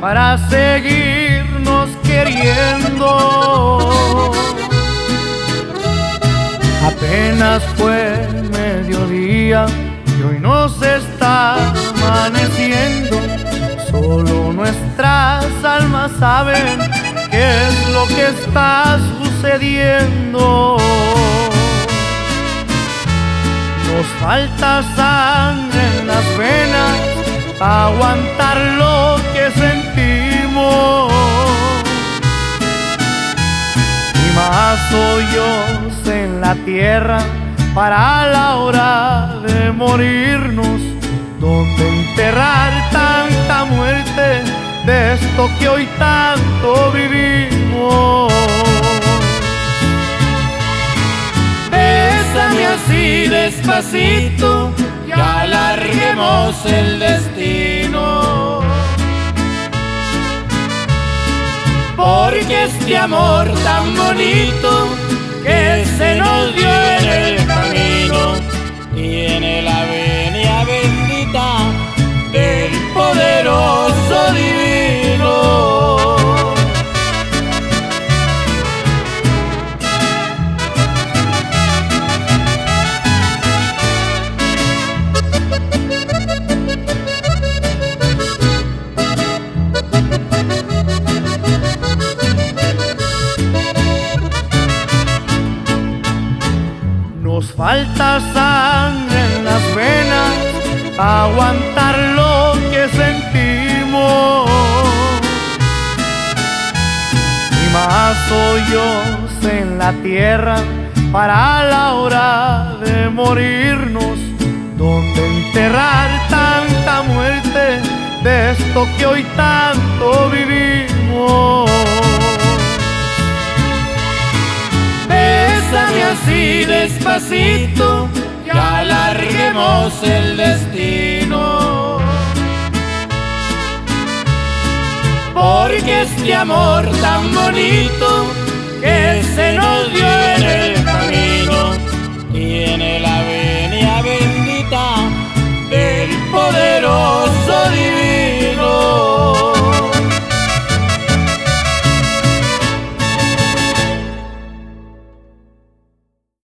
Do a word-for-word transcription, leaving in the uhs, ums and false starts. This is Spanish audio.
para seguirnos queriendo. Apenas fue mediodía y hoy nos está amaneciendo. Solo nuestras almas saben qué es lo que está sucediendo. Nos falta sangre en las venas para aguantar lo que sentimos, y más hoyos en la tierra para la hora de morirnos. Donde enterrar tanta muerte de esto que hoy tanto vivimos. Bésame así despacito y alarguemos el destino, porque este amor tan bonito que se nos dio en el camino tiene la venia bendita del poderoso divino. Nos falta sangre en las venas para aguantar lo que sentimos, y más hoyos en la tierra para la hora de morirnos. Donde enterrar tanta muerte de esto que hoy tanto vivimos. Bésame así despacito y alarguemos el destino, porque este amor tan bonito que se